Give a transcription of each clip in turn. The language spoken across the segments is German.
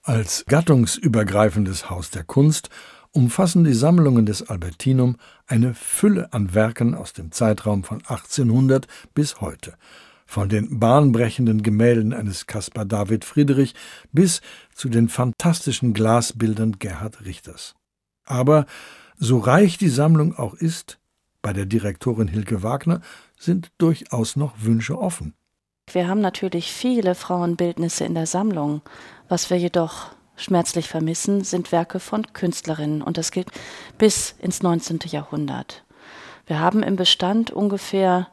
Als gattungsübergreifendes Haus der Kunst umfassen die Sammlungen des Albertinum eine Fülle an Werken aus dem Zeitraum von 1800 bis heute, von den bahnbrechenden Gemälden eines Caspar David Friedrich bis zu den fantastischen Glasbildern Gerhard Richters. Aber so reich die Sammlung auch ist, bei der Direktorin Hilke Wagner sind durchaus noch Wünsche offen. Wir haben natürlich viele Frauenbildnisse in der Sammlung. Was wir jedoch schmerzlich vermissen, sind Werke von Künstlerinnen, und das gilt bis ins 19. Jahrhundert. Wir haben im Bestand ungefähr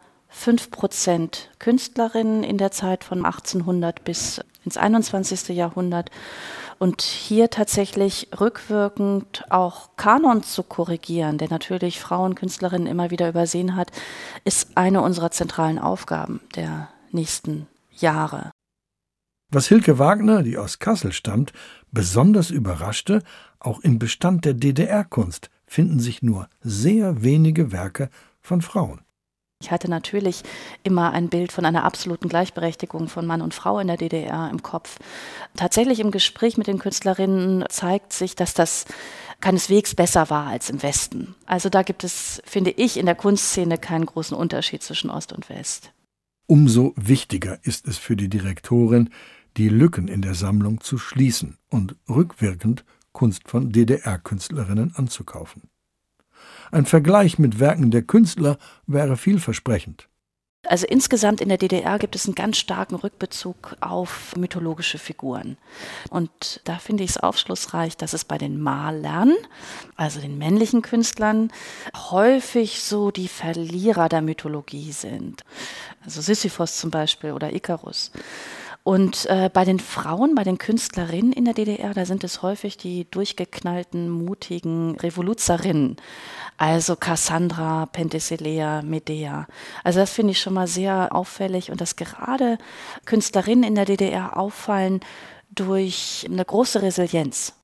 5% Künstlerinnen in der Zeit von 1800 bis ins 21. Jahrhundert. Und hier tatsächlich rückwirkend auch Kanon zu korrigieren, der natürlich Frauenkünstlerinnen immer wieder übersehen hat, ist eine unserer zentralen Aufgaben der nächsten Jahre. Was Hilke Wagner, die aus Kassel stammt, besonders überraschte, auch im Bestand der DDR-Kunst finden sich nur sehr wenige Werke von Frauen. Ich hatte natürlich immer ein Bild von einer absoluten Gleichberechtigung von Mann und Frau in der DDR im Kopf. Tatsächlich im Gespräch mit den Künstlerinnen zeigt sich, dass das keineswegs besser war als im Westen. Also da gibt es, finde ich, in der Kunstszene keinen großen Unterschied zwischen Ost und West. Umso wichtiger ist es für die Direktorin, die Lücken in der Sammlung zu schließen und rückwirkend Kunst von DDR-Künstlerinnen anzukaufen. Ein Vergleich mit Werken der Künstler wäre vielversprechend. Also insgesamt in der DDR gibt es einen ganz starken Rückbezug auf mythologische Figuren. Und da finde ich es aufschlussreich, dass es bei den Malern, also den männlichen Künstlern, häufig so die Verlierer der Mythologie sind. Also Sisyphos zum Beispiel oder Ikarus. Und bei den Frauen, bei den Künstlerinnen in der DDR, da sind es häufig die durchgeknallten, mutigen Revoluzerinnen. Also Cassandra, Penthesilea, Medea. Also das finde ich schon mal sehr auffällig, und dass gerade Künstlerinnen in der DDR auffallen durch eine große Resilienz.